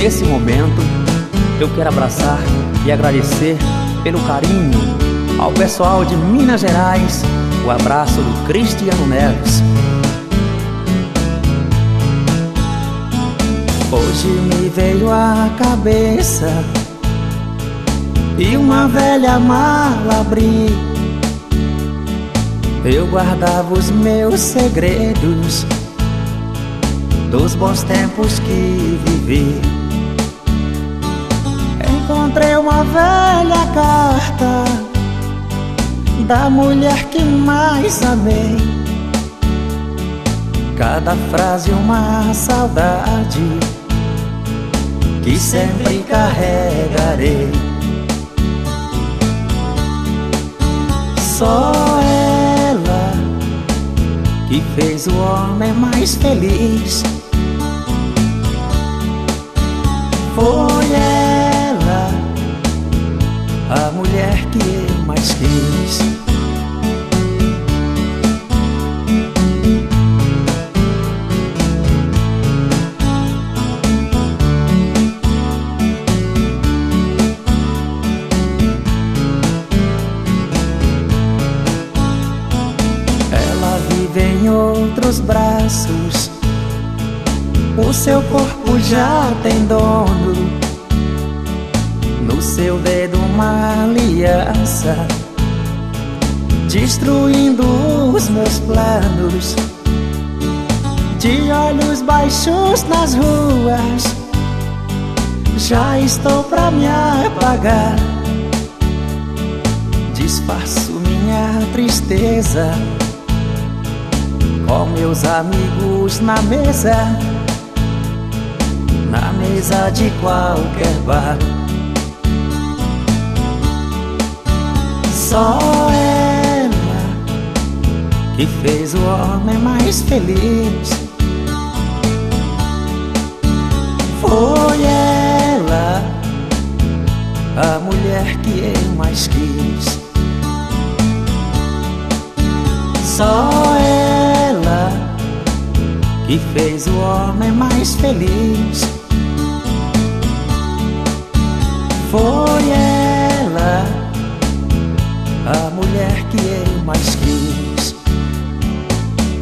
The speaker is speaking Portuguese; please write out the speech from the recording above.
Nesse momento, eu quero abraçar e agradecer pelo carinho ao pessoal de Minas Gerais, o abraço do Cristiano Neves. Hoje me veio à cabeça e uma velha mala abri. Eu guardava os meus segredos dos bons tempos que vivi. Encontrei uma velha carta da mulher que mais amei. Cada frase uma saudade que sempre carregarei. Só ela que fez o homem mais feliz. Foi ela, a mulher que eu mais quis. Ela vive em outros braços, o seu corpo já tem dono. No seu dedo uma aliança, destruindo os meus planos. De olhos baixos nas ruas, já estou pra me apagar. Disfarço minha tristeza com meus amigos na mesa de qualquer bar. Só ela que fez o homem mais feliz. Foi ela, a mulher que eu mais quis. Só ela que fez o homem mais feliz. Foi ela, a mulher que eu mais quis.